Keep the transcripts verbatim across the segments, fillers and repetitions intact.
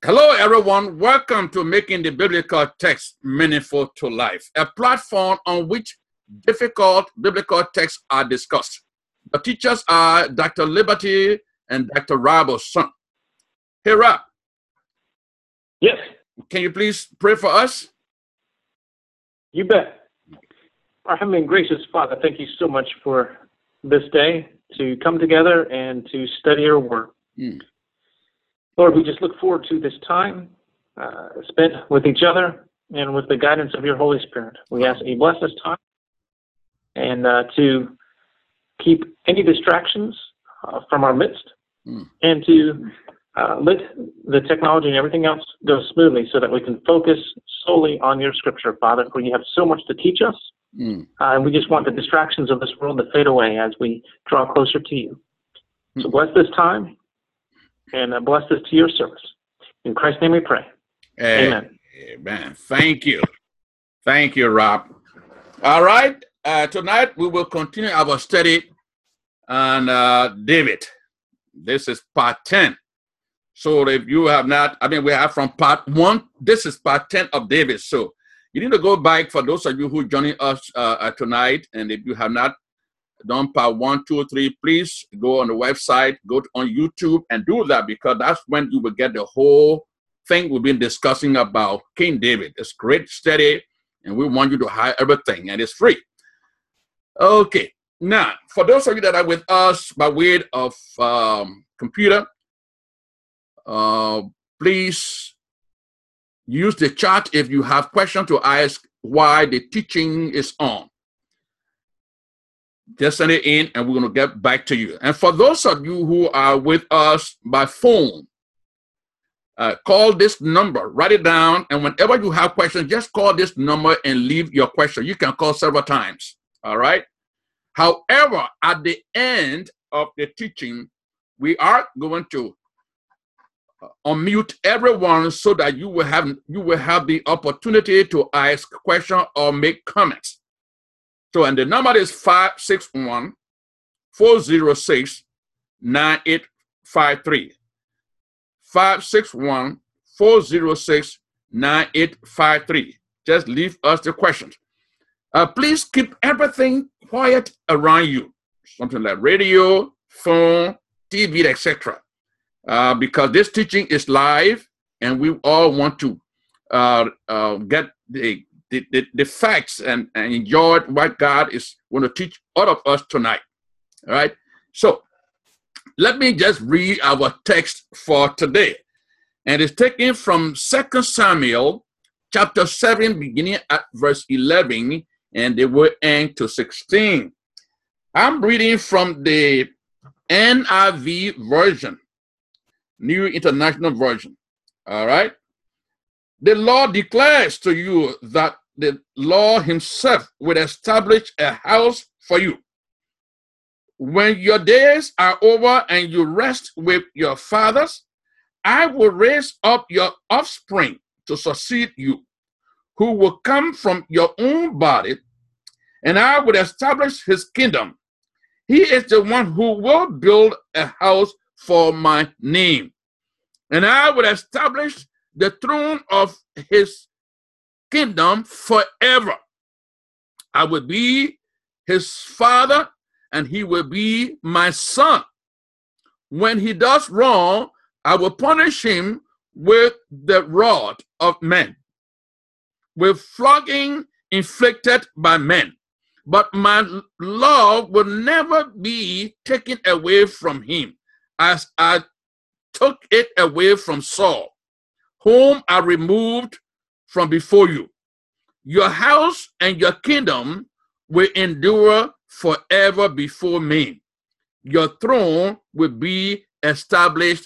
Hello, everyone. Welcome to Making the Biblical Text Meaningful to Life, a platform on which difficult biblical texts are discussed. The teachers are Doctor Liberty and Doctor Robert's son. Hey, Rob. Yes. Can you please pray for us? You bet. Our Heavenly and Gracious Father, thank you so much for this day to come together and to study your word. Mm. Lord, we just look forward to this time uh, spent with each other and with the guidance of your Holy Spirit. We ask that you bless this time and uh, to keep any distractions uh, from our midst mm. and to uh, let the technology and everything else go smoothly so that we can focus solely on your scripture, Father, for you have so much to teach us. Mm. Uh, and we just want the distractions of this world to fade away as we draw closer to you. Mm. So bless this time. And uh, bless this to your service. In Christ's name we pray. Amen. Amen. Thank you. Thank you, Rob. All right. Uh, tonight we will continue our study on uh, David. This is part ten. So if you have not, I mean, we have from part one. This is part ten of David. So you need to go back for those of you who are joining us uh, tonight. And if you have not done part one, two, three, please go on the website, go to, on YouTube and do that, because that's when you will get the whole thing we've been discussing about King David. It's great study, and we want you to have everything, and it's free. Okay, now, for those of you that are with us by way of um, computer, uh, please use the chat if you have questions to ask why the teaching is on. Just send it in, and we're going to get back to you. And for those of you who are with us by phone, uh, call this number, write it down, and whenever you have questions, just call this number and leave your question. You can call several times, all right? However, at the end of the teaching, we are going to unmute everyone so that you will have, you will have the opportunity to ask questions or make comments. So, and the number is five six one, four zero six, nine eight five three. five six one, four zero six, nine eight five three. Just leave us the questions. Uh, please keep everything quiet around you. Something like radio, phone, T V, et cetera. Uh, because this teaching is live, and we all want to uh, uh, get the The, the, the facts and, and enjoy what God is going to teach all of us tonight. All right. So let me just read our text for today. And it's taken from Second Samuel chapter seven, beginning at verse eleven, and they will end to sixteen. I'm reading from the N I V version, New International Version. All right. The Lord declares to you that the Lord himself will establish a house for you. When your days are over and you rest with your fathers, I will raise up your offspring to succeed you, who will come from your own body, and I will establish his kingdom. He is the one who will build a house for my name, and I will establish the throne of his kingdom forever. I will be his father, and he will be my son. When he does wrong, I will punish him with the rod of men, with flogging inflicted by men. But my love will never be taken away from him, as I took it away from Saul, whom I removed from before you. Your house and your kingdom will endure forever before me. Your throne will be established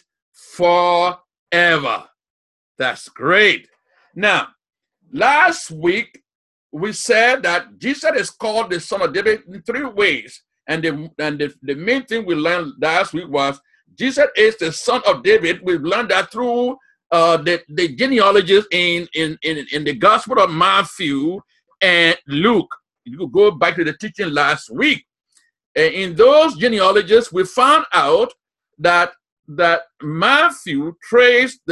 forever. That's great. Now, last week, we said that Jesus is called the Son of David in three ways. And the, and the, the main thing we learned last week was Jesus is the Son of David. We've learned that through Uh, the, the genealogies in, in, in, in the Gospel of Matthew and Luke. You could go back to the teaching last week. And in those genealogies, we found out that, that Matthew traced the,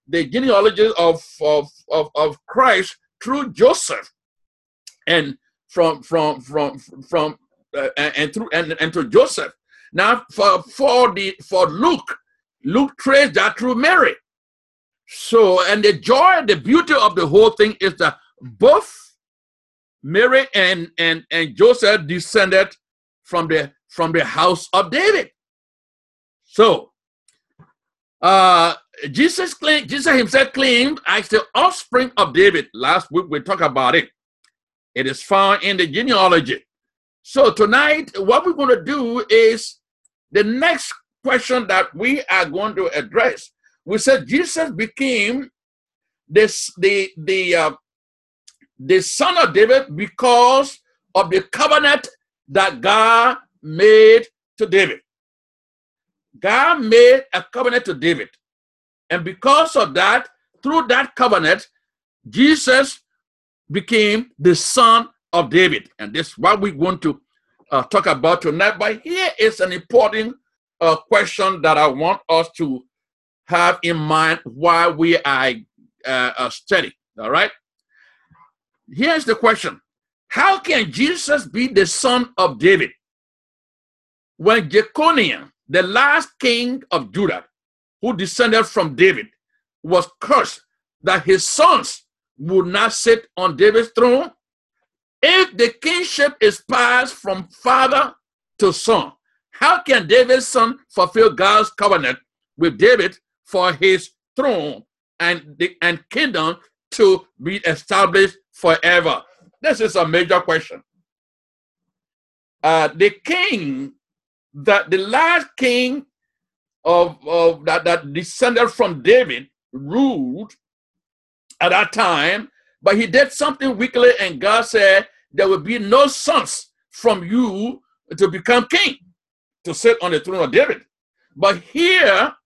the genealogy of, of, of, of Christ through Joseph, and from from from from uh, and, and through and, and to Joseph. Now for for the for Luke, Luke traced that through Mary. So, and the joy, the beauty of the whole thing is that both Mary and and and Joseph descended from the from the house of David. So, uh, Jesus claimed, Jesus himself claimed as the offspring of David. Last week we talked about it. It is found in the genealogy. So tonight, what we're going to do is the next question that we are going to address. We said Jesus became this the the uh, the son of David because of the covenant that God made to David. God made a covenant to David, and because of that, through that covenant, Jesus became the son of David. And this is what we're going to uh, talk about tonight. But here is an important uh, question that I want us to have in mind while we are uh, uh, studying. All right. Here's the question. How can Jesus be the son of David when Jeconiah, the last king of Judah, who descended from David, was cursed that his sons would not sit on David's throne? If the kingship is passed from father to son, how can David's son fulfill God's covenant with David for his throne and the and kingdom to be established forever? This is a major question. Uh, the king, that the last king of, of that, that descended from David, ruled at that time, but he did something wickedly, and God said there will be no sons from you to become king, to sit on the throne of David. But here,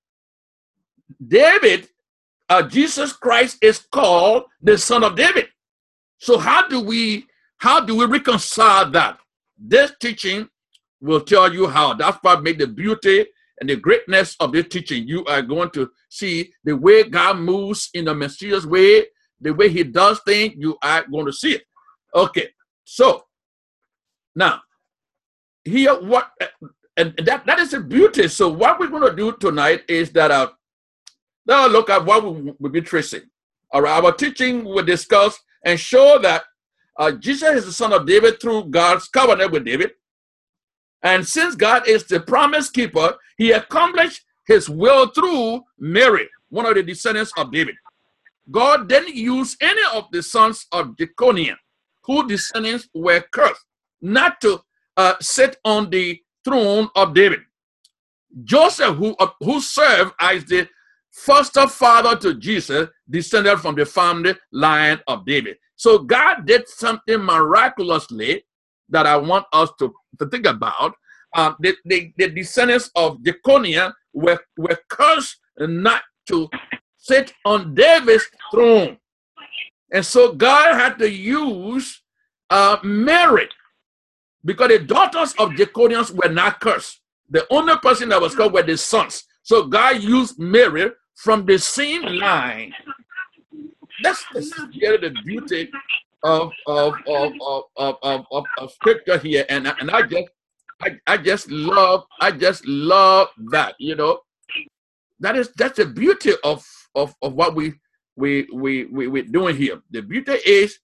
David, uh, Jesus Christ is called the son of David. So how do we how do we reconcile that? This teaching will tell you how. That's what makes the beauty and the greatness of this teaching. You are going to see the way God moves in a mysterious way, the way he does things. You are going to see it. Okay, so now here what and that that is the beauty. So what we're going to do tonight is that uh, now look at what we will be tracing. All right, our teaching will discuss and show that uh, Jesus is the son of David through God's covenant with David. And since God is the promise keeper, he accomplished his will through Mary, one of the descendants of David. God didn't use any of the sons of Jeconiah, whose descendants were cursed, not to uh, sit on the throne of David. Joseph, who, uh, who served as the foster father to Jesus, descended from the family line of David. So God did something miraculously that I want us to, to think about. Uh, the, the, the descendants of Jeconiah were, were cursed not to sit on David's throne. And so God had to use uh, Mary, because the daughters of Jeconiah were not cursed. The only person that was cursed were the sons. So God used Mary from the same line. That's, that's really the beauty of of of of of, of, of, of scripture here, and and I just I, I just love I just love that, you know. That is that's the beauty of of of what we we we we we're doing here. The beauty is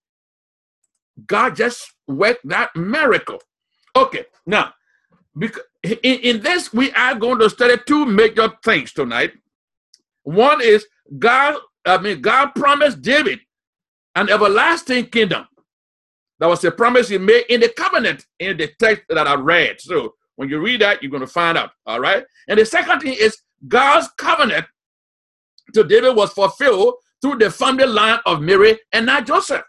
God just worked that miracle. Okay, now because in, in this we are going to study two major things tonight. One is God. I mean, God promised David an everlasting kingdom. That was a promise he made in the covenant in the text that I read. So when you read that, you're going to find out. All right. And the second thing is God's covenant to David was fulfilled through the family line of Mary and not Joseph.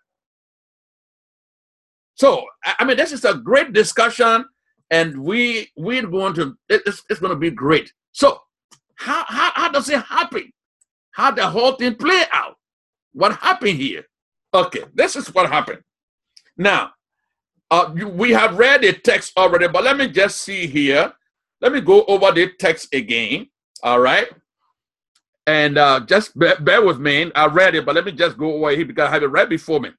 So, I mean, this is a great discussion, and we, we're going to, it's, it's going to be great. So how, how, how does it happen? How the whole thing play out? What happened here? Okay, this is what happened. Now, uh, we have read the text already, but let me just see here. Let me go over the text again. All right. And uh, just bear, bear with me. I read it, but let me just go away here because I have it right before me.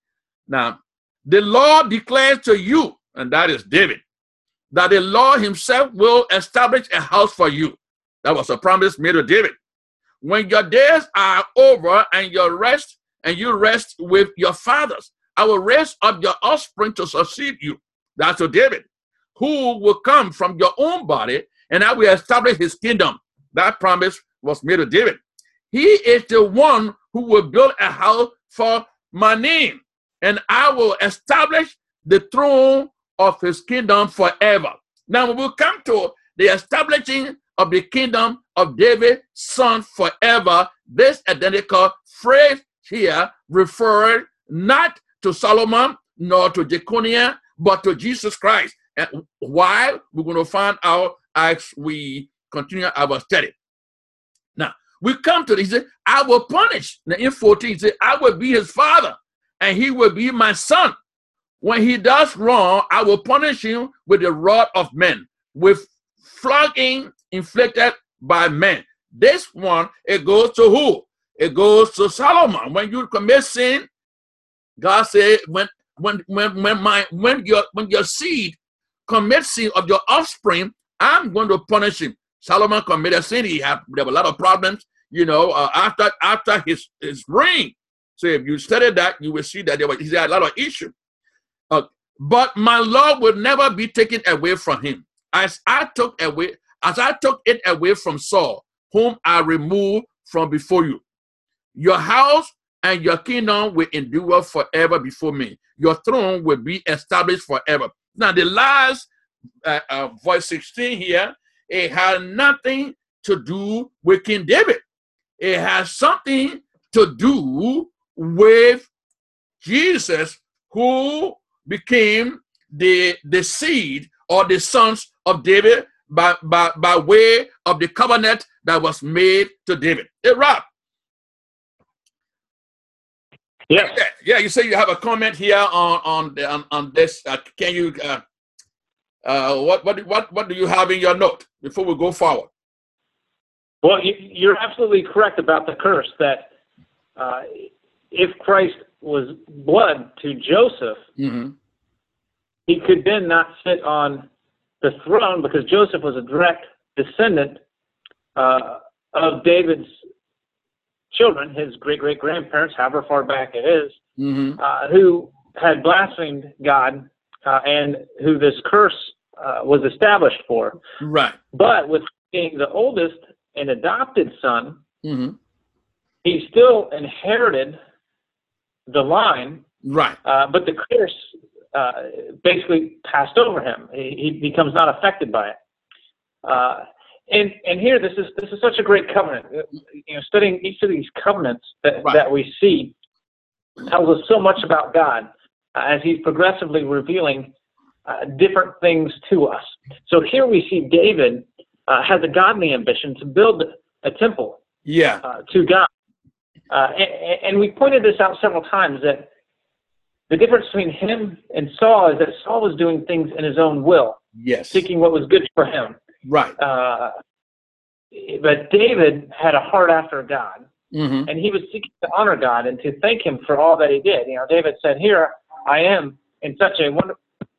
Now, the Lord declares to you, and that is David, that the Lord himself will establish a house for you. That was a promise made to David. When your days are over and your rest, and you rest with your fathers, I will raise up your offspring to succeed you. That's to David, who will come from your own body, and I will establish his kingdom. That promise was made to David. He is the one who will build a house for my name, and I will establish the throne of his kingdom forever. Now, we will come to the establishing of the kingdom of David's son forever. This identical phrase here referred not to Solomon nor to Jeconiah, but to Jesus Christ. And why? We're going to find out as we continue our study. Now, we come to this. He said, I will punish. Now, in fourteen, he said, I will be his father, and he will be my son. When he does wrong, I will punish him with the rod of men, with flogging inflicted by men. This one, it goes to who? It goes to Solomon. When you commit sin, God said, when when when when my when your when your seed commits sin of your offspring, I'm going to punish him. Solomon committed sin. He had there were a lot of problems, you know, uh, after after his his reign. So if you study that, you will see that there was he had a lot of issues. Uh, but my law will never be taken away from him, as I took away as I took it away from Saul, whom I removed from before you. Your house and your kingdom will endure forever before me. Your throne will be established forever. Now, the last uh, uh, verse sixteen here, it has nothing to do with King David. It has something to do with Jesus, who became the, the seed or the sons of David by, by, by way of the covenant that was made to David. Hey, Rob. Yeah. yeah, yeah. You say you have a comment here on on on, on this. Uh, can you? Uh, uh, what what what what do you have in your note before we go forward? Well, you, you're absolutely correct about the curse. That uh, if Christ was blood to Joseph, mm-hmm. he could then not sit on the throne because Joseph was a direct descendant uh, of David's children, his great-great-grandparents, however far back it is, mm-hmm. uh, who had blasphemed God uh, and who this curse uh, was established for. Right. But with being the oldest and adopted son, mm-hmm. he still inherited the line. Right. Uh, but the curse uh, basically passed over him. He, he becomes not affected by it. Uh, And and here, this is this is such a great covenant. You know, studying each of these covenants that, right. that we see tells us so much about God uh, as He's progressively revealing uh, different things to us. So here we see David uh, has a godly ambition to build a temple. Yeah. Uh, to God, uh, and, and we pointed this out several times that the difference between him and Saul is that Saul was doing things in his own will, yes, seeking what was good for him. Right. Uh, but David had a heart after God, mm-hmm. and he was seeking to honor God and to thank Him for all that He did. You know, David said, "Here I am in such a wonderful."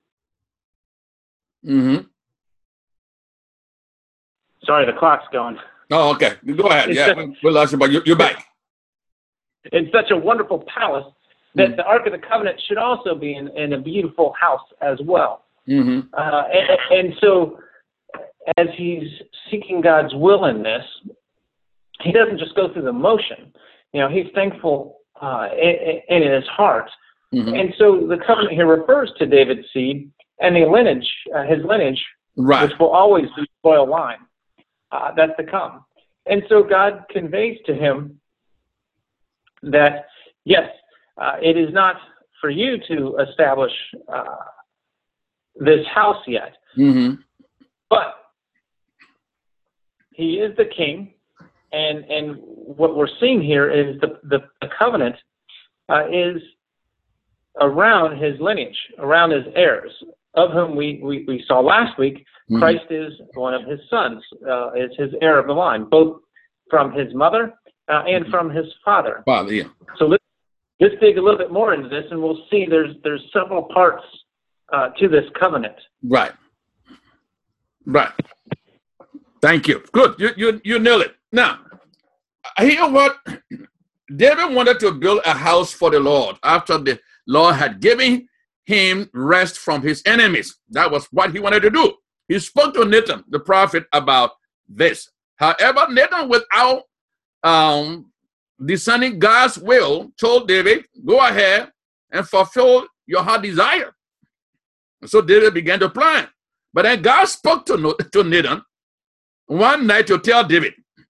Mm-hmm. Sorry, the clock's going. Oh, okay. Go ahead. It's yeah, such, we'll last but you, you're back. In such a wonderful palace that mm-hmm. the Ark of the Covenant should also be in, in a beautiful house as well. Mm-hmm. Uh, and, and so, as he's seeking God's will in this, he doesn't just go through the motion. You know, he's thankful uh, in, in his heart. Mm-hmm. And so the covenant here refers to David's seed and the lineage, uh, his lineage, right. which will always be the royal line uh, that's to come. And so God conveys to him that, yes, uh, it is not for you to establish uh, this house yet, mm-hmm. but He is the king, and and what we're seeing here is the the, the covenant uh, is around his lineage, around his heirs, of whom we, we, we saw last week, mm-hmm. Christ is one of his sons, uh, is his heir of the line. Both from his mother uh, and from his father. Father, yeah. So let's, let's dig a little bit more into this, and we'll see there's there's several parts uh, to this covenant. Right. Right. Thank you. Good. You you you nail it. Now, hear what David wanted to build a house for the Lord after the Lord had given him rest from his enemies. That was what he wanted to do. He spoke to Nathan, the prophet, about this. However, Nathan, without um, discerning God's will, told David, go ahead and fulfill your heart desire. And so David began to plan. But then God spoke to, to Nathan one night to tell David,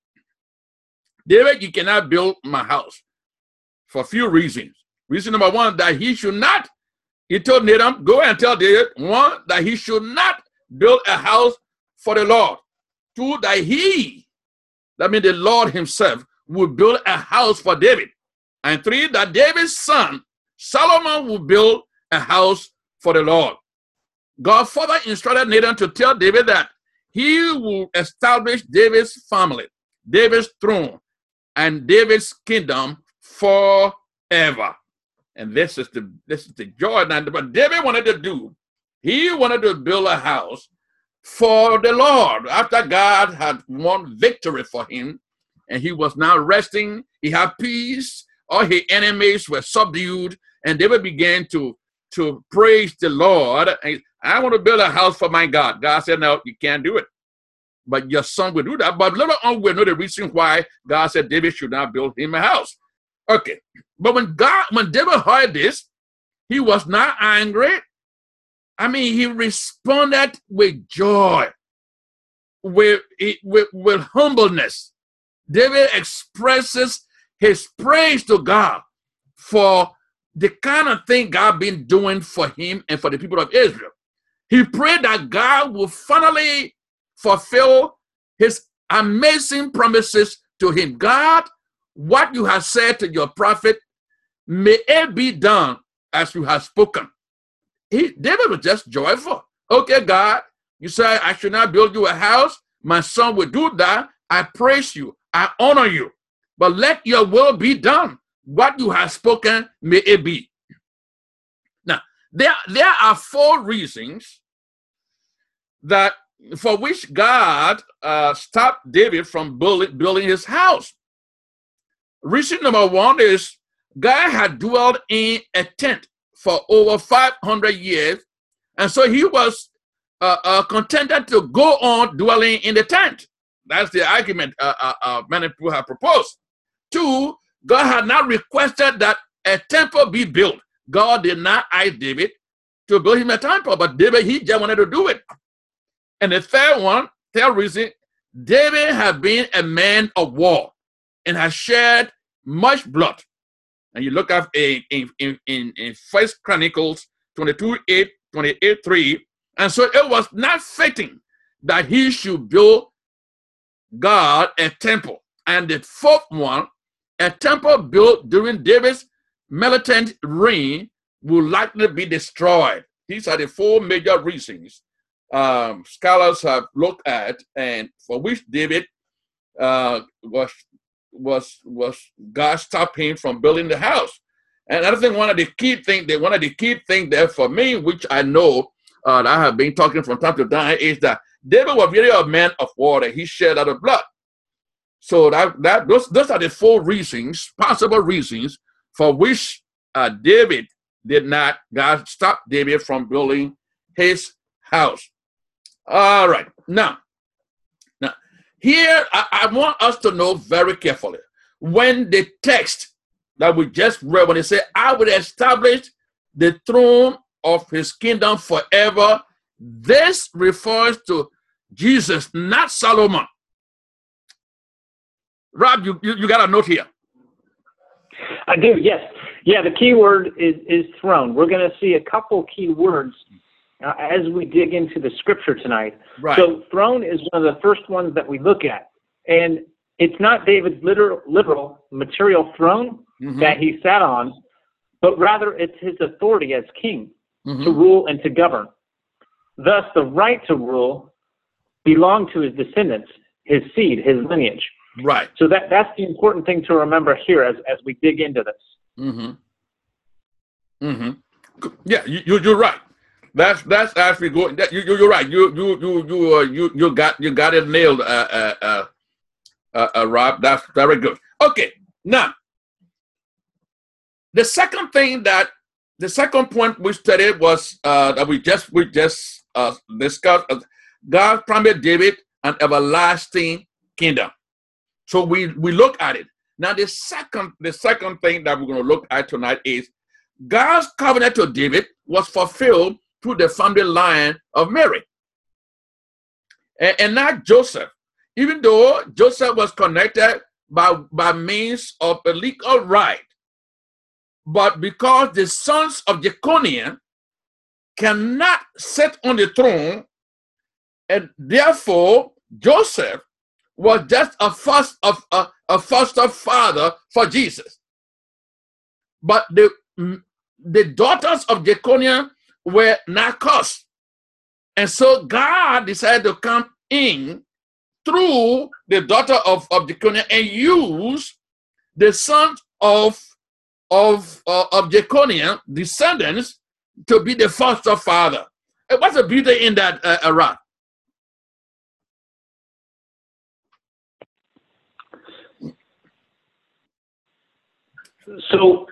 David, you cannot build my house for a few reasons. Reason number one, that he should not, he told Nathan, go and tell David, one, that he should not build a house for the Lord. Two, that he, that means the Lord himself, will build a house for David. And three, that David's son, Solomon, will build a house for the Lord. God further instructed Nathan to tell David that he will establish David's family, David's throne, and David's kingdom forever. And this is the this is the joy that what David wanted to do. He wanted to build a house for the Lord after God had won victory for him, and he was now resting. He had peace. All his enemies were subdued, and David began to to praise the Lord. And I want to build a house for my God. God said, no, you can't do it. But your son will do that. But later on, we'll know the reason why God said David should not build him a house. Okay. But when God, when David heard this, he was not angry. I mean, he responded with joy, with, with, with humbleness. David expresses his praise to God for the kind of thing God been doing for him and for the people of Israel. He prayed that God will finally fulfill his amazing promises to him. God, what you have said to your prophet, may it be done as you have spoken. He, David was just joyful. Okay, God, you said I should not build you a house. My son will do that. I praise you. I honor you. But let your will be done. What you have spoken, may it be. Now, there, there are four reasons that for which God uh, stopped David from building, building his house. Reason number one is God had dwelled in a tent for over five hundred years, and so he was uh, uh, contented to go on dwelling in the tent. That's the argument uh, uh, uh, many people have proposed. Two, God had not requested that a temple be built. God did not ask David to build him a temple, but David, he just wanted to do it. And the third one, third reason, David had been a man of war and has shed much blood. And you look up in, in, in, in First Chronicles twenty-two, eight, twenty-eight, three. And so it was not fitting that he should build God a temple. And the fourth one, a temple built during David's militant reign will likely be destroyed. These are the four major reasons um, scholars have looked at, and for which David uh, was was was God stopped him from building the house. And I think one of the key things that one of the key things there for me, which I know uh, that I have been talking from time to time, is that David was really a man of war, and he shed out of blood. So that that those those are the four reasons, possible reasons, for which uh, David did not, God stopped David from building his house. All right. Now, now here I, I want us to know very carefully, when the text that we just read, when it said, I will establish the throne of his kingdom forever, this refers to Jesus, not Solomon. Rob, you, you, you got a note here. I do, yes. Yeah, the key word is, is throne. We're going to see a couple key words uh, as we dig into the scripture tonight. Right. So throne is one of the first ones that we look at. And it's not David's literal, literal material throne mm-hmm. that he sat on, but rather it's his authority as king mm-hmm. to rule and to govern. Thus, the right to rule belonged to his descendants, his seed, his lineage. Right. So that, that's the important thing to remember here as, as we dig into this. Mm-hmm. Mm-hmm. Yeah, you, you you're right. That's that's actually good. That, you you're right. You you you you uh, you you got you got it nailed, uh, uh, uh, uh, uh, Rob. That's very good. Okay, now the second thing that the second point we studied was uh, that we just we just uh, discussed. Uh, God promised David an everlasting kingdom. So we we look at it. Now the second the second thing that we're going to look at tonight is God's covenant to David was fulfilled through the family line of Mary, and, and not Joseph. Even though Joseph was connected by, by means of a legal right, but because the sons of Jeconiah cannot sit on the throne, and therefore Joseph was just a first of a, a foster father for Jesus. But the the daughters of Jeconiah were not cursed, and so God decided to come in through the daughter of, of Jeconiah and use the sons of of uh, of Jeconiah descendants to be the foster father. And what's the beauty in that, uh, Arad? So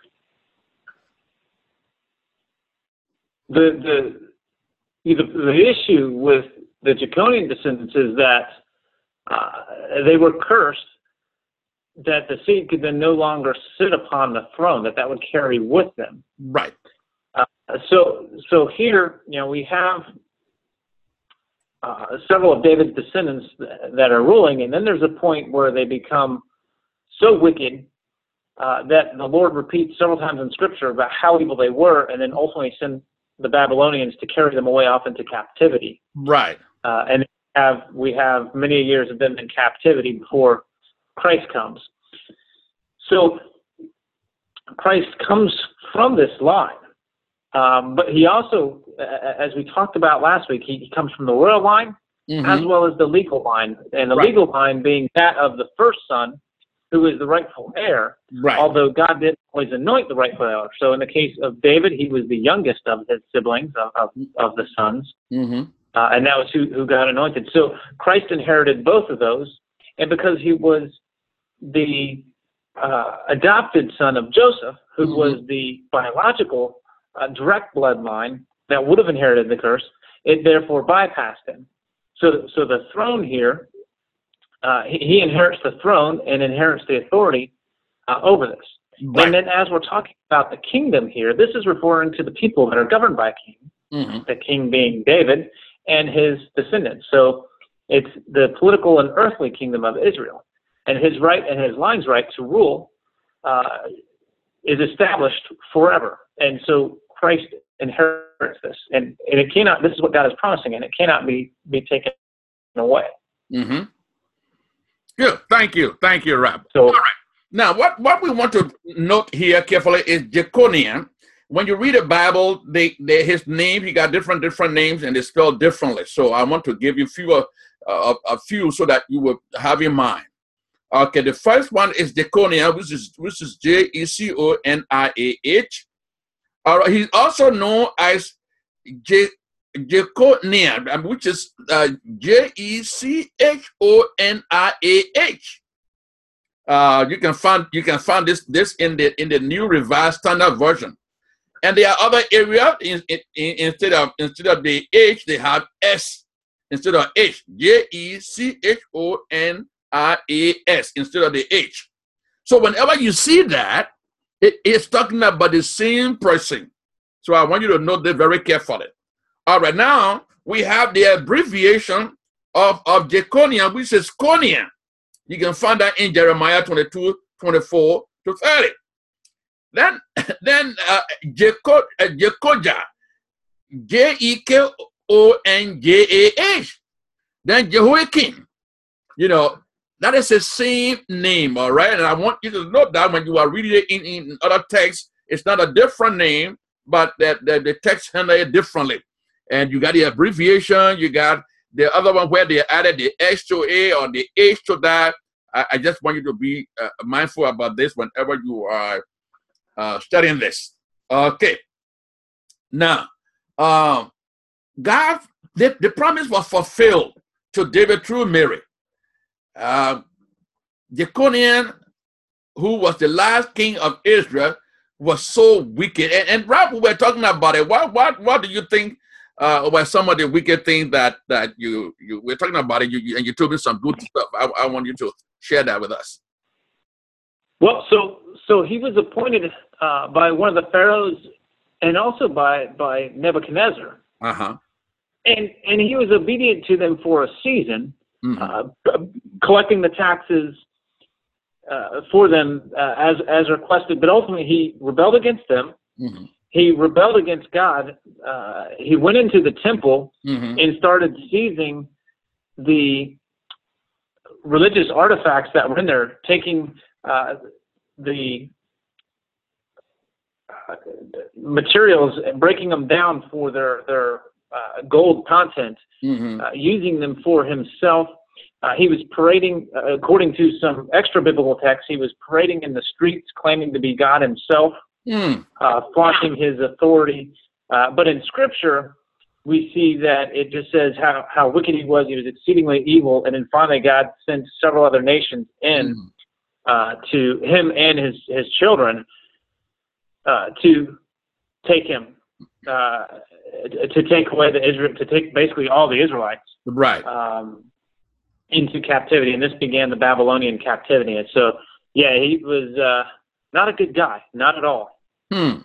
the the the, the issue with the Jeconian descendants is that uh, they were cursed, that the seed could then no longer sit upon the throne, that that would carry with them. Right. Uh, so so here, you know, we have uh, several of David's descendants that are ruling, and then there's a point where they become so wicked uh, that the Lord repeats several times in Scripture about how evil they were, and then ultimately send the Babylonians to carry them away off into captivity. Right. Uh, and have we have many years of them in captivity before Christ comes. So Christ comes from this line, um, but he also, as we talked about last week, he, he comes from the royal line mm-hmm. as well as the legal line, and the right. legal line being that of the first son, who is the rightful heir, right. although God didn't always anoint the rightful heir. So in the case of David, he was the youngest of his siblings, of, of, of the sons, mm-hmm. uh, and that was who, who got anointed. So Christ inherited both of those, and because he was the uh, adopted son of Joseph, who mm-hmm. was the biological uh, direct bloodline that would have inherited the curse, it therefore bypassed him. So, so the throne here, uh, he, he inherits the throne and inherits the authority uh, over this. Right. And then as we're talking about the kingdom here, this is referring to the people that are governed by a king, mm-hmm. the king being David and his descendants. So it's the political and earthly kingdom of Israel. And his right and his line's right to rule uh, is established forever. And so Christ inherits this. And, and it cannot, this is what God is promising, and it cannot be, be taken away. Mm-hmm. Good. Thank you. Thank you, Rab. So, all right. Now, what, what we want to note here carefully is Jeconiah. When you read the Bible, they, they, his name, he got different different names, and they spelled differently. So I want to give you fewer, uh, a few so that you will have in mind. Okay, the first one is Jeconiah, which is which is J E C O N I A H. All right, he's also known as Je, Jeconiah, which is uh, J E C H O N I A H. Uh, you can find you can find this this in the in the New Revised Standard Version. And there are other areas in, in, in, instead of instead of the H, they have S instead of H. J E C H O N I A S instead of the H. So whenever you see that, it is talking about the same person. So I want you to note that very carefully. All right, now we have the abbreviation of, of Jeconiah, which is Coniah. You can find that in Jeremiah twenty-two, twenty-four to thirty. Then, then uh, Jeco, uh, Jeconiah, J E K O N J A H. Then Jehoiakim, you know, that is the same name, all right? And I want you to note that when you are reading it in, in other texts, it's not a different name, but that the, the text handle it differently. And you got the abbreviation, you got the other one where they added the H to A or the H to that. I, I just want you to be uh, mindful about this whenever you are uh, studying this. Okay. Now, um, God, the, the promise was fulfilled to David through Mary. Uh, Jeconiah, who was the last king of Israel, was so wicked. And, and Rob, we were talking about it. What what what do you think uh, were some of the wicked things that that you you were talking about it? You, you, and you told me some good stuff. I, I want you to share that with us. Well, so so he was appointed uh, by one of the pharaohs, and also by by Nebuchadnezzar. Uh huh. And and he was obedient to them for a season, mm-hmm. uh, collecting the taxes uh, for them uh, as as requested. But ultimately, he rebelled against them. Mm-hmm. He rebelled against God. Uh, he went into the temple mm-hmm. and started seizing the religious artifacts that were in there, taking uh, the uh, materials and breaking them down for their their Uh, gold content, mm-hmm. uh, using them for himself. Uh, he was parading, uh, according to some extra biblical texts, he was parading in the streets, claiming to be God himself, mm. uh, flaunting his authority. Uh, but in Scripture, we see that it just says how, how wicked he was. He was exceedingly evil, and then finally God sent several other nations in mm. uh, to him and his, his children uh, to take him. Uh, to take away the Israel, to take basically all the Israelites, right, um, into captivity, and this began the Babylonian captivity. And so, yeah, he was uh, not a good guy, not at all. Hmm.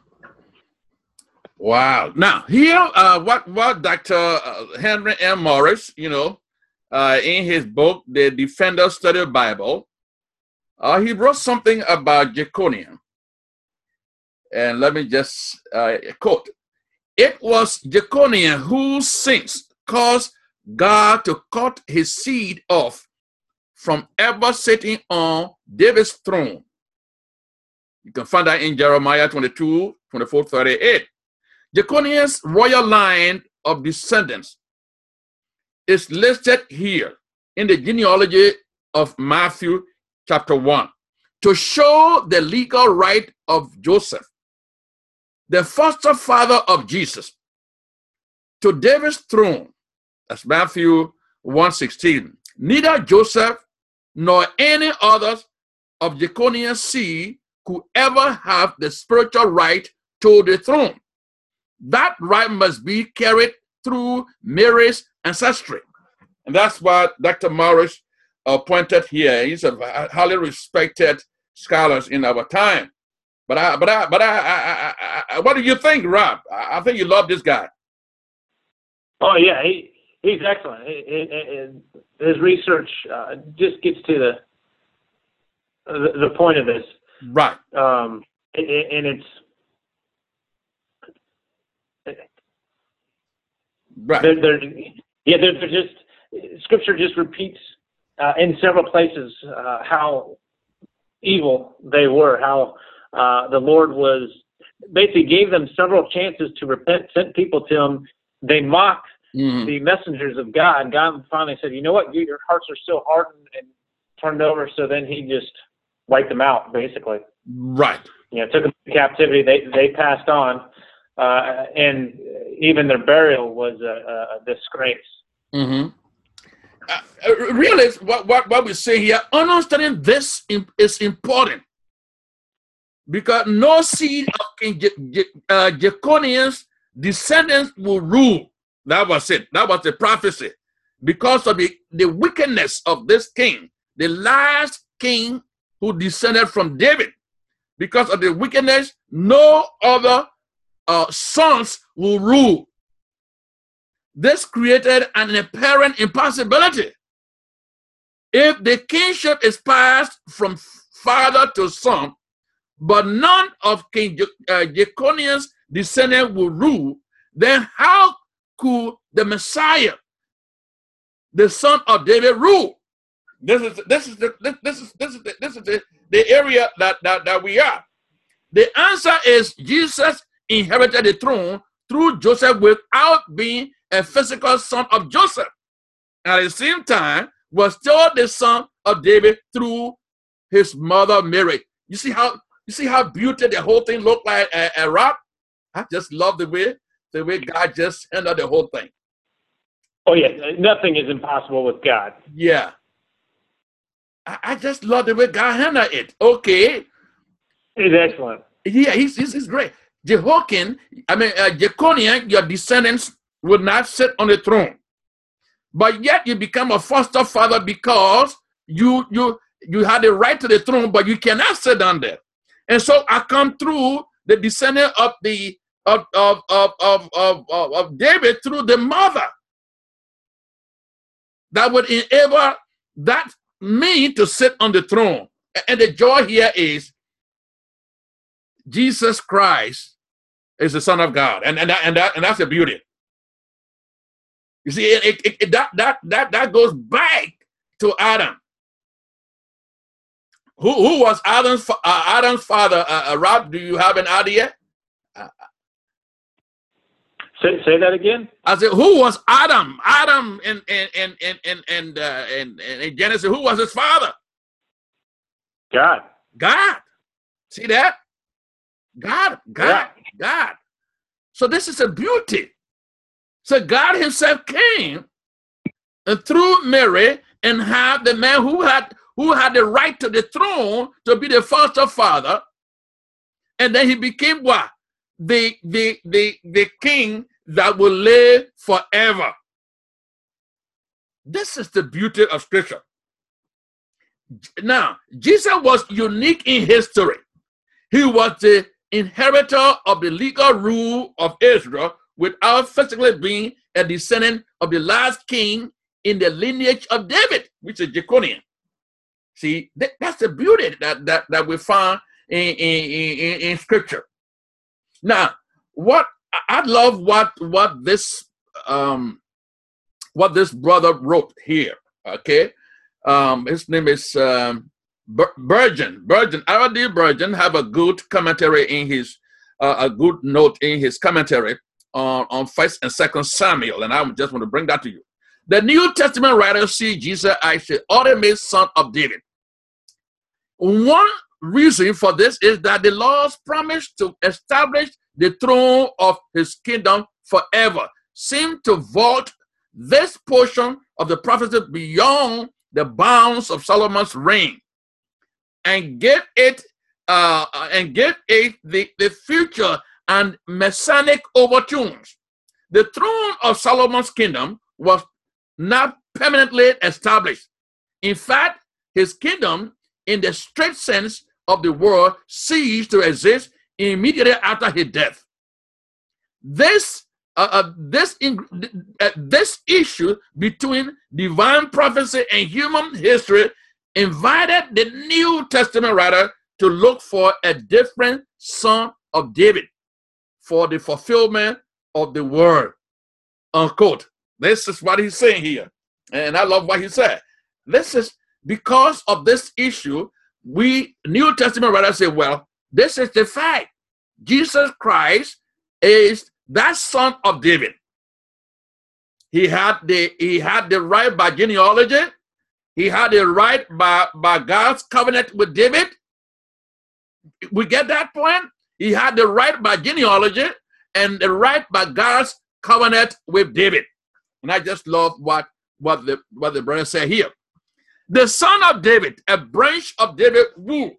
Wow. Now here, uh, what what Doctor Henry M. Morris, you know, uh, in his book, The Defender Study Bible, uh, he wrote something about Jeconiah, and let me just uh, quote. It was Jeconiah whose sins caused God to cut his seed off from ever sitting on David's throne. You can find that in Jeremiah twenty-two, twenty-four, thirty-eight. Jeconiah's royal line of descendants is listed here in the genealogy of Matthew chapter one to show the legal right of Joseph, the foster father of Jesus, to David's throne. That's Matthew one sixteen. Neither Joseph nor any others of Jeconiah's seed could ever have the spiritual right to the throne. That right must be carried through Mary's ancestry. And that's what Doctor Morris uh, pointed here. He's a highly respected scholar in our time. But I, but I, but I, I, I, I, what do you think, Rob? I, I think you love this guy. Oh yeah, he he's excellent. He, he, his research uh, just gets to the, the the point of this, right? Um, and it's right. They're, they're, yeah, they're, they're just Scripture just repeats uh, in several places uh, how evil they were, how. Uh, the Lord was basically gave them several chances to repent, sent people to him. They mocked mm-hmm. the messengers of God. God finally said, you know what, you, your hearts are still hardened and turned over. So then he just wiped them out, basically. Right. You know, took them to captivity. They they passed on. Uh, and even their burial was a, a disgrace. Mm-hmm. Uh, really, what, what, what we say here, understanding this is important. Because no seed of King Je- Je- uh, Jeconiah's descendants will rule. That was it. That was the prophecy. Because of the, the wickedness of this king, the last king who descended from David. Because of the wickedness, no other uh, sons will rule. This created an apparent impossibility. If the kingship is passed from father to son, but none of King Je- uh, Jeconiah's descendants will rule, then how could the Messiah, the son of David, rule? This is this is the this, this is this is the, this is the, the area that, that that we are. The answer is Jesus inherited the throne through Joseph without being a physical son of Joseph. At the same time, was still the son of David through his mother Mary. You see how you see how beautiful the whole thing looked like, uh, uh, Rob? I just love the way the way God just handled the whole thing. Oh yeah, nothing is impossible with God. Yeah, I, I just love the way God handled it. Okay, He's excellent. Yeah, he's, he's, he's great. Jehoiakim, I mean, uh, Jeconiah, your descendants will not sit on the throne. But yet you become a foster father because you you you had the right to the throne, but you cannot sit down there. And so I come through the descendant of the of of of of, of, of, of David through the mother. That would enable that me to sit on the throne. And the joy here is Jesus Christ is the Son of God, and and that, and that and that's the beauty. You see, it, it, it, that that that that goes back to Adam. Who who was Adam's uh, Adam's father? Uh, uh, Rob, do you have an idea? Uh, say say that again. I said, who was Adam? Adam in in in in in in, uh, in, in Genesis. Who was his father? God. God. See that? God, God, yeah. God. So this is a beauty. So God himself came and through Mary and had the man who had who had the right to the throne to be the foster father. And then he became what? The, the, the, the king that will live forever. This is the beauty of Scripture. Now, Jesus was unique in history. He was the inheritor of the legal rule of Israel without physically being a descendant of the last king in the lineage of David, which is Jeconiah. See, that, that's the beauty that, that, that we find in, in, in, in Scripture. Now, what I love what what this um what this brother wrote here. Okay, um, his name is um, Burgeon. Burgeon, R D Burgeon, have a good commentary in his uh, a good note in his commentary on on First and Second Samuel, and I just want to bring that to you. The New Testament writers see Jesus as the ultimate son of David. One reason for this is that the Lord's promise to establish the throne of his kingdom forever seemed to vault this portion of the prophecy beyond the bounds of Solomon's reign and give it uh, and give it the, the future and messianic overtones. The throne of Solomon's kingdom was not permanently established. In fact, his kingdom, in the strict sense of the word, ceased to exist immediately after his death. This uh, uh, this in, uh, this issue between divine prophecy and human history invited the New Testament writer to look for a different son of David for the fulfillment of the word. Unquote. This is what he's saying here. And I love what he said. This is because of this issue, we New Testament writers say, well, this is the fact. Jesus Christ is that son of David. He had the he had the right by genealogy. He had the right by, by God's covenant with David. We get that point? He had the right by genealogy and the right by God's covenant with David. And I just love what, what the what the brother said here. The son of David, a branch of David, will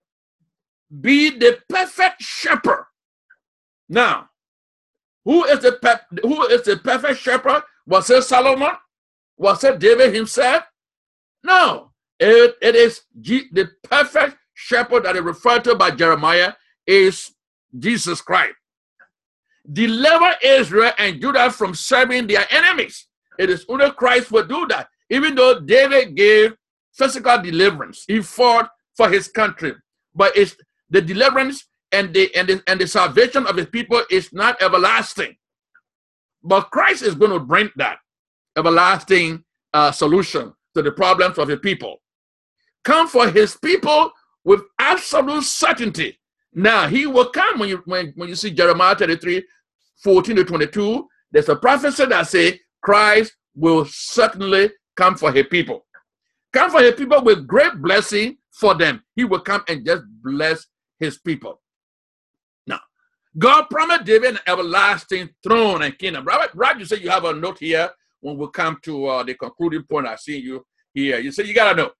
be the perfect shepherd. Now, who is the who is the perfect shepherd? Was it Solomon? Was it David himself? No, it, it is G, the perfect shepherd that is referred to by Jeremiah is Jesus Christ. Deliver Israel and Judah from serving their enemies. It is only Christ will do that. Even though David gave physical deliverance, he fought for his country, but it's the deliverance and the and the, and the salvation of his people is not everlasting. But Christ is going to bring that everlasting uh, solution to the problems of his people. Come for his people with absolute certainty. Now he will come when you when, when you see Jeremiah thirty-three, fourteen to twenty-two. There's a prophecy that says Christ will certainly come for his people. come for his people with great blessing for them. He will come and just bless his people. Now, God promised David an everlasting throne and kingdom. Robert, Rob, you say you have a note here when we come to uh, the concluding point. I see you here. You say you got a note.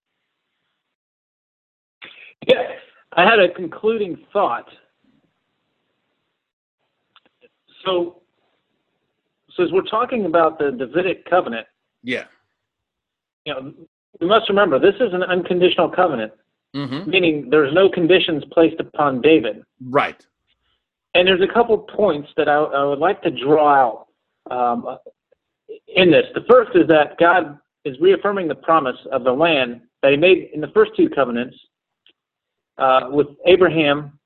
Yeah, I had a concluding thought. So, so as we're talking about the Davidic covenant, yeah, you know, we must remember this is an unconditional covenant, mm-hmm. meaning there's no conditions placed upon David. Right. And there's a couple points that I, I would like to draw out um, in this. The first is that God is reaffirming the promise of the land that he made in the first two covenants uh, with Abraham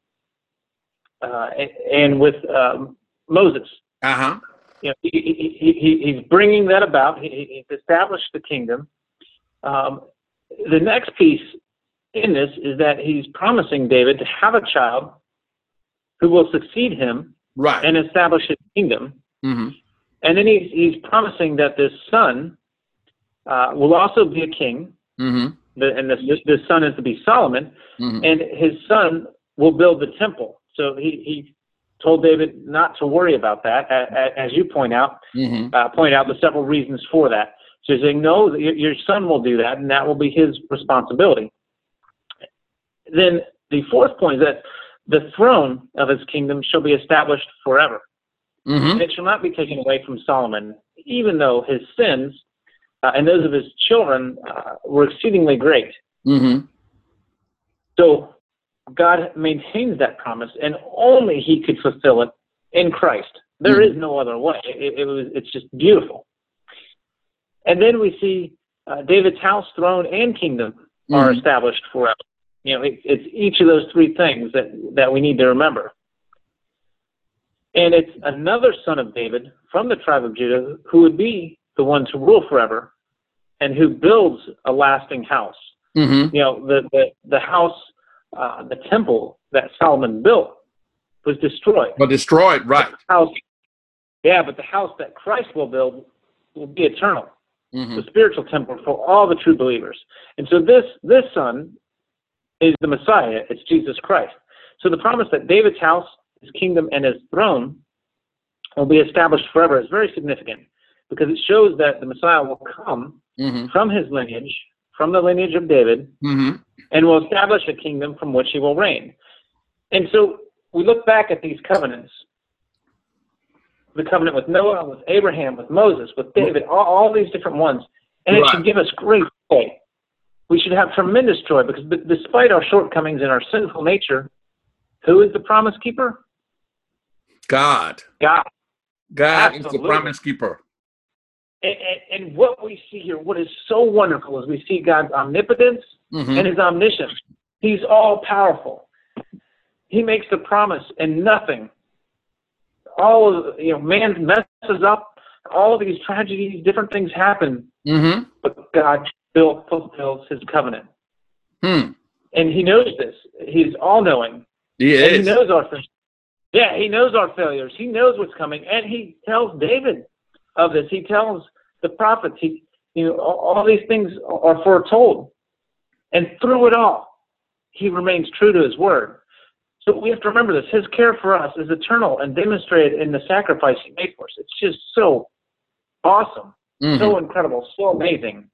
uh, and with um, Moses. Uh-huh. You know, he, he, he, he's bringing that about. He, he's established the kingdom. Um, the next piece in this is that he's promising David to have a child who will succeed him, right, and establish his kingdom. Mm-hmm. And then he's, he's promising that this son uh, will also be a king, mm-hmm. the, and this, this son is to be Solomon, mm-hmm. and his son will build the temple. So he, he told David not to worry about that, as you point out, mm-hmm. uh, point out the several reasons for that. So he's saying, no, your son will do that, and that will be his responsibility. Then the fourth point is that the throne of his kingdom shall be established forever. Mm-hmm. And it shall not be taken away from Solomon, even though his sins uh, and those of his children uh, were exceedingly great. Mm-hmm. So God maintains that promise, and only he could fulfill it in Christ. There mm-hmm. is no other way. It, it was, it's just beautiful. And then we see uh, David's house, throne, and kingdom mm-hmm. are established forever. You know, it, it's each of those three things that, that we need to remember. And it's another son of David from the tribe of Judah who would be the one to rule forever and who builds a lasting house. Mm-hmm. You know, the, the, the house, uh, the temple that Solomon built was destroyed. But destroyed, right. The house, yeah, but the house that Christ will build will be eternal. Mm-hmm. The spiritual temple for all the true believers. And so this, this son is the Messiah. It's Jesus Christ. So the promise that David's house, his kingdom, and his throne will be established forever is very significant because it shows that the Messiah will come mm-hmm. from his lineage, from the lineage of David, mm-hmm. and will establish a kingdom from which he will reign. And so we look back at these covenants, the covenant with Noah, with Abraham, with Moses, with David, all, all these different ones, and it right. should give us great joy. We should have tremendous joy because b- despite our shortcomings and our sinful nature, who is the promise keeper? God. God. God Absolutely. is the promise keeper. And, and, and what we see here, what is so wonderful is we see God's omnipotence mm-hmm. and his omniscience. He's all powerful. He makes the promise and nothing. All of, you know, man messes up. All of these tragedies, different things happen. Mm-hmm. But God still fulfills his covenant. Hmm. And he knows this. He's all-knowing. He is. And he knows our failures. Yeah, he knows our failures. He knows what's coming. And he tells David of this. He tells the prophets. He, you know, all, all these things are foretold. And through it all, he remains true to his word. So we have to remember this. His care for us is eternal and demonstrated in the sacrifice he made for us. It's just so awesome, mm-hmm. so incredible, so amazing.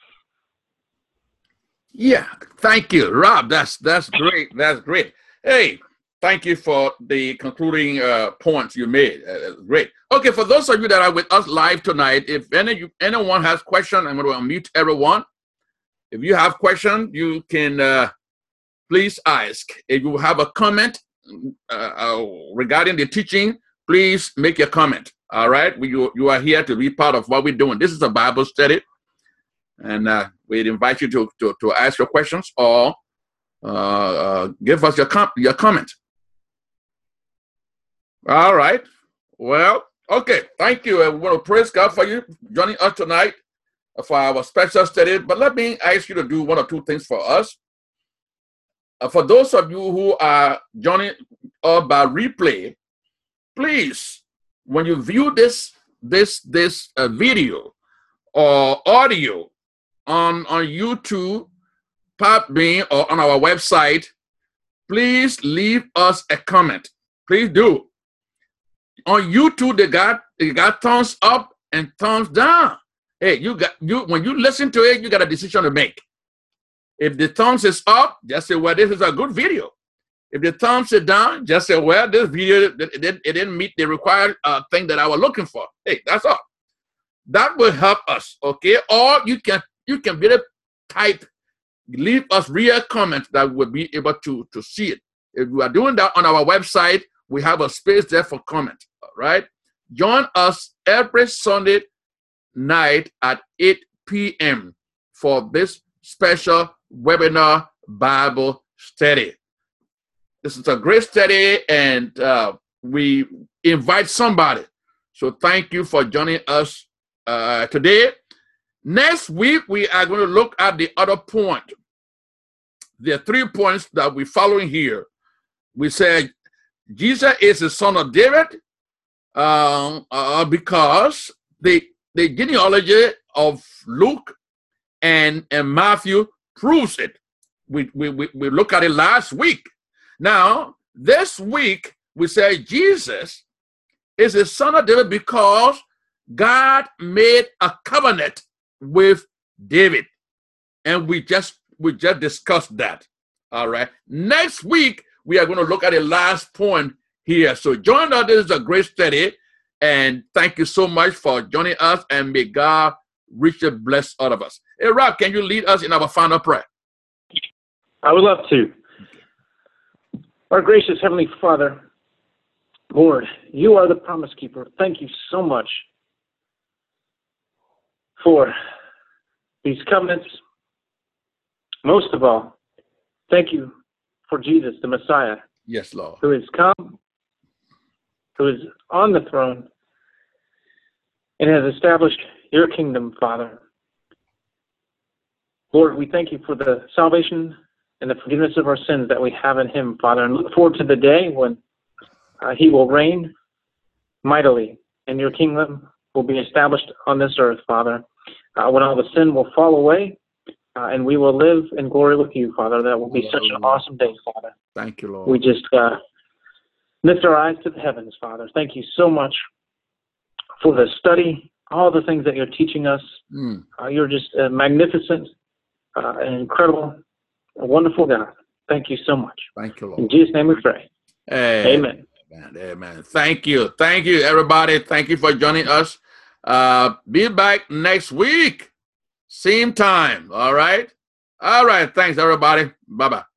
Yeah, thank you, Rob. That's that's great. That's great. Hey, thank you for the concluding uh, points you made. Uh, great. Okay, for those of you that are with us live tonight, if any anyone has questions, I'm going to unmute everyone. If you have questions, you can uh, please ask. If you have a comment uh, uh, regarding the teaching, please make your comment. All right, we, you, you are here to be part of what we're doing. This is a Bible study, and uh, we'd invite you to, to, to ask your questions or uh, uh, give us your, com your comment. All right. Well, okay. Thank you. We want to praise God for you joining us tonight for our special study. But let me ask you to do one or two things for us. Uh, for those of you who are joining us by replay, please, when you view this this this uh, video or audio, on, on YouTube, Podbean, or on our website, please leave us a comment. Please do. On YouTube, they got they got thumbs up and thumbs down. Hey, you got you when you listen to it, you got a decision to make. If the thumbs is up, just say, well, this is a good video. If the thumbs is down, just say, well, this video it, it, it didn't meet the required uh, thing that I was looking for. Hey, that's all. That will help us, okay? Or you can you can be able to type, leave us real comments that we'll be able to, to see it. If we are doing that on our website, we have a space there for comment, all right? Join us every Sunday night at eight p m for this special webinar Bible study. This is a great study, and uh, we invite somebody. So thank you for joining us uh, today. Next week, we are going to look at the other point. There are three points that we're following here. We said Jesus is the son of David um, uh, because the, the genealogy of Luke and, and Matthew proves it. We, we, we, we looked at it last week. Now, this week, we say Jesus is the son of David because God made a covenant with David. And we just we just discussed that. All right. Next week, we are going to look at the last point here. So join us. This is a great study. And thank you so much for joining us. And may God richly bless all of us. Hey, Rob, can you lead us in our final prayer? I would love to. Our gracious Heavenly Father, Lord, you are the promise keeper. Thank you so much for these covenants. Most of all, thank you for Jesus, the Messiah. Yes, Lord. Who has come, who is on the throne, and has established your kingdom, Father. Lord, we thank you for the salvation and the forgiveness of our sins that we have in him, Father, and look forward to the day when uh, he will reign mightily, and your kingdom will be established on this earth, Father, uh, when all the sin will fall away, uh, and we will live in glory with you, Father. That will be such an awesome day, Father. Thank you, Lord. We just uh, lift our eyes to the heavens, Father. Thank you so much for the study, all the things that you're teaching us. Mm. Uh, you're just uh, magnificent uh, and incredible, a wonderful God. Thank you so much. Thank you, Lord. In Jesus' name we pray. Hey, amen. Amen. Amen. Thank you. Thank you, everybody. Thank you for joining us. Uh, be back next week. Same time. All right. All right. Thanks, everybody. Bye-bye.